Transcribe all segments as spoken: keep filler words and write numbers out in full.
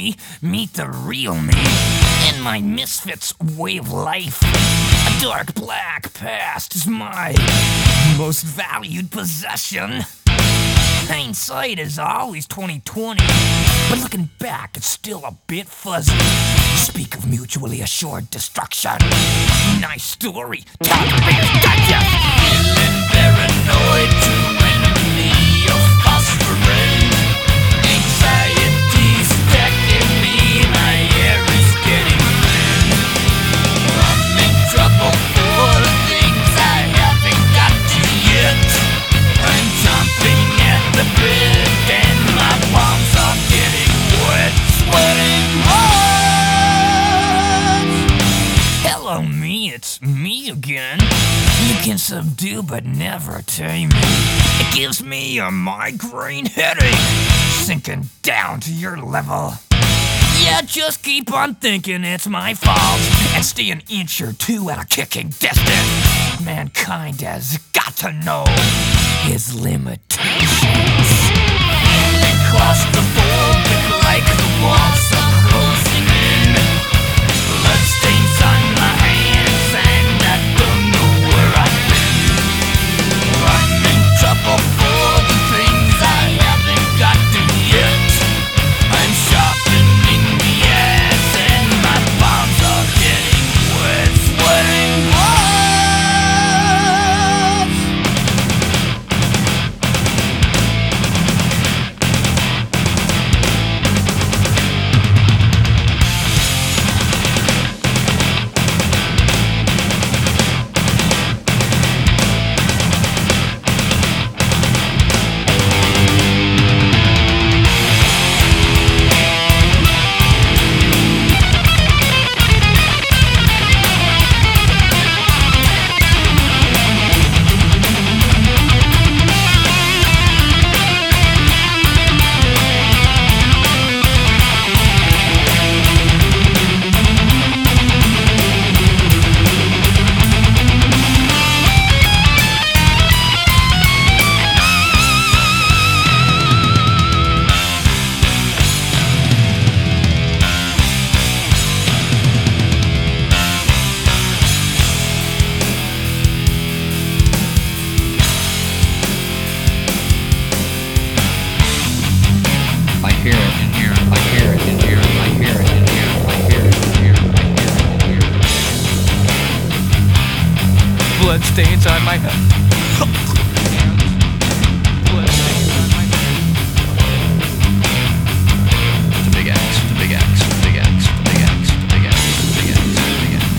me, meet the real me, and my misfits way of life. A dark black past is my most valued possession. Hindsight is always twenty twenty, but looking back, it's still a bit fuzzy. Speak of mutually assured destruction. Nice story, talk about gotcha. Feeling paranoid, true enemy of phosphorin. Anxiety's attacking me, my air is getting thin. I'm in trouble for the things I haven't got to yet. I'm jumping at the bit and my palms are getting wet, sweating hard. Hello me, it's me again. You can subdue but never tame me. It gives me a migraine headache, sinking down to your level. Yeah, just keep on thinking it's my fault and stay an inch or two at a kicking distance. Mankind has got to know his limitations. Feeling claustrophobic like the walls are closing in. Bloodstains on my hands and I don't know where I've been. I'm in trouble for the things I haven't got to yet. I'm sharpening the ass and my palms are getting wet, sweating hard. Bloodstains on my head. Bloodstains on my head. It's a big axe, it's a big axe, it's a big axe, it's a big axe, it's a big axe, it's a big axe, it's a big axe.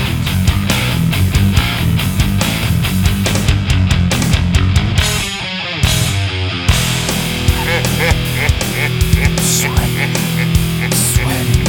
Sweating, sweating,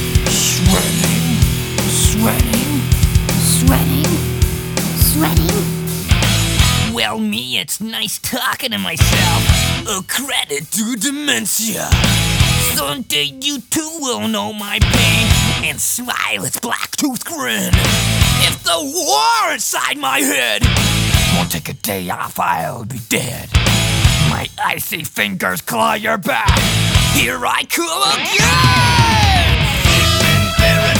sweating, sweating, sweating. Well, me, it's nice talking to myself. A credit to dementia. Someday you too will know my pain and smile its black-toothed grin. If the war inside my head won't take a day off, I'll be dead. My icy fingers claw your back. Here I come again. Feeling paranoid.